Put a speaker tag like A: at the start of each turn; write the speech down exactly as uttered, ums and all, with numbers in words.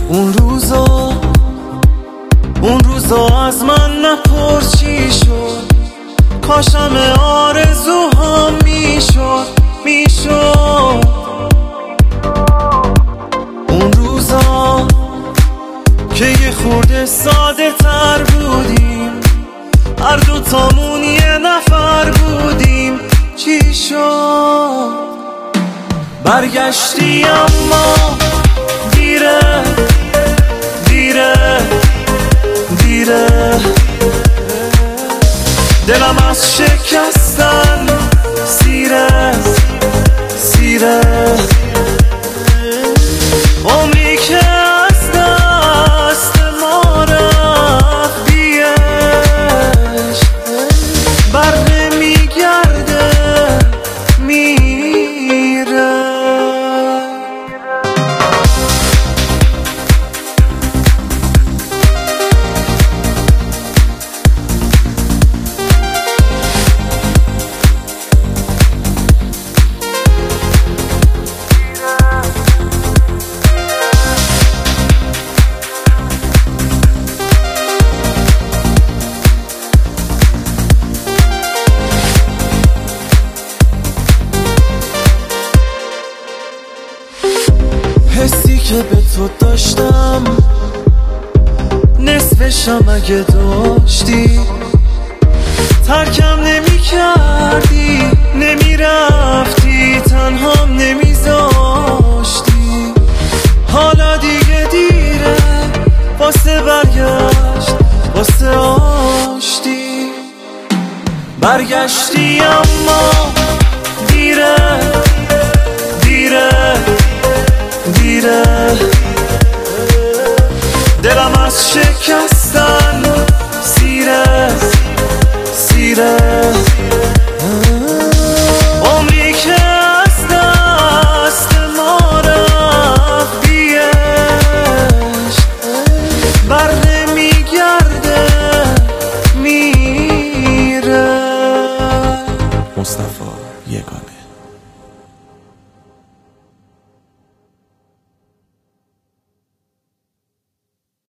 A: اون روزا اون روزا از من نپرس چی شد، کاشم آرزوهام میشد میشد اون روزا که یه خورده ساده تر بودیم، هر دوتامون یه نفر بودیم. چی شد؟ برگشتی اما دیره دیره دیره، دلم از شکستن سیره سیره، عمری که از دست ما رفت بیش بر نمیگرده میره. حسی که به تو داشتم نصفشم اگه داشتی، ترکم نمی کردی نمی رفتی تنهام نمی زاشتی. حالا دیگه دیره واسه برگشت واسه آشتی، برگشتی اما دیره دیره دیره.